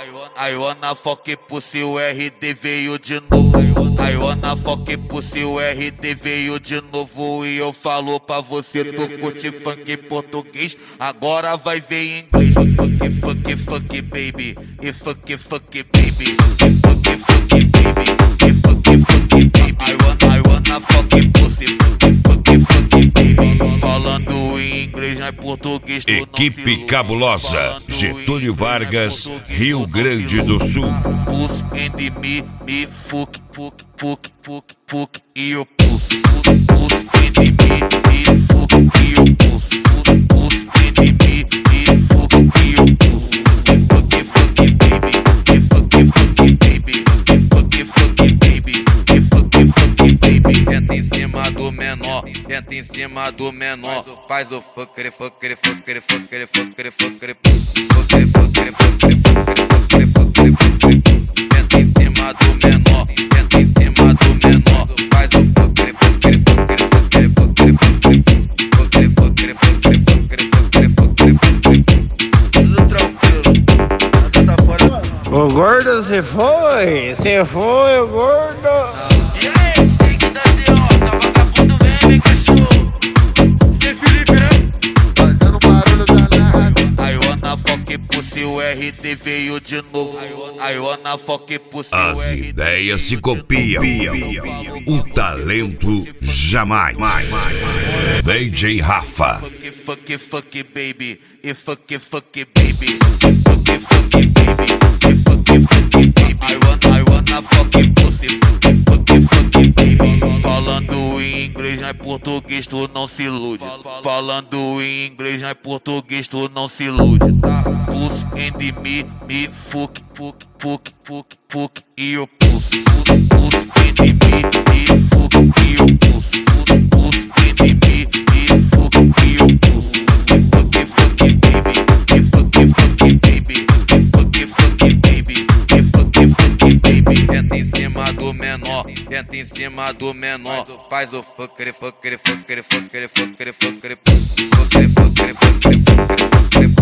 I wanna fuck pussy, o RD veio de novo. I wanna fuck pussy, o RD veio de novo. E eu falo pra você, tu curte funk português, agora vai ver inglês. Fuck baby, e fuck baby, fuck baby, e fuck baby. I wanna fuck pussy, fuck baby. Falando em inglês, não é português. Equipe Cabulosa, Getúlio Vargas, Rio Grande do Sul. Puss and me fuck, e eu puss and me fuck, e eu puss and me fuck, e eu puss. Fuck baby, e fuck baby, e fuck baby, e fuck baby. Senta em cima do menor, senta em cima do menor, faz o fucker, senta em cima do menor, senta em cima do menor, faz o fucker, tudo tranquilo, nada tá fora. O gordo se foi, o gordo. E aí, tem que dar vagabundo vem, cachorro. Sem Felipe, né? Fazendo barulho danado. I wanna fuck pussy, o RD veio de novo. I wanna fuck pussy, As o RD. ideias se copiam, o talento jamais. DJ Rafa. Fuck baby, e fuck baby, fuck baby, e fuck baby. I wanna fuck pussy, fuck baby. Falando em inglês, não é português, tu não se ilude. Falando em inglês, não é português, tu não se ilude. Puss and me fuck, e eu puss and me fuck, e eu puss and me fuck, e eu puss. Fuck baby, e fuck baby, e fuck baby, e fuck baby. Senta em cima do menor, senta em cima do menor, faz o fucker,